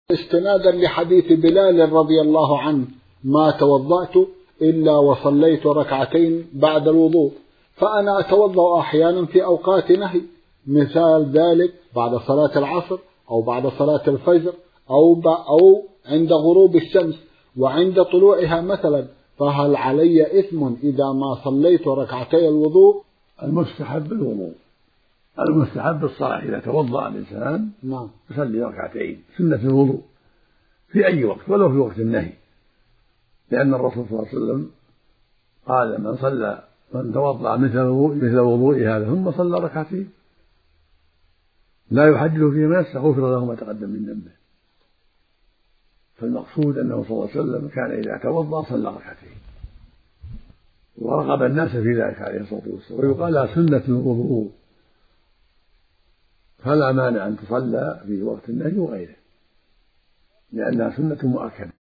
استنادا لحديث بلال رضي الله عنه: ما توضأت إلا وصليت ركعتين بعد الوضوء، فأنا أتوضأ أحيانا في أوقات نهي، مثال ذلك بعد صلاة العصر أو بعد صلاة الفجر أو عند غروب الشمس وعند طلوعها مثلا، فهل علي إثم إذا ما صليت ركعتي الوضوء؟ المستحب الوضوء، المستحب الصلاة إذا توضأ الإنسان يصلي ركعتين سنة الوضوء في أي وقت ولو في وقت النهي، لأن الرسول صلى الله عليه وسلم قال: من توضأ مثل وضوء هذا ثم صلى ركعتين لا يحدث فيه نفسه غفر له ما تقدم من ذنبه. فالمقصود أنه صلى الله عليه وسلم كان إذا توضأ صلى ركعتين، ورغب الناس في ذلك عليه الصلاة والسلام، ويقال لها سنة الوضوء، فلا مانع أن تصلى في وقت النهي وغيره، لأنها سنة مؤكدة.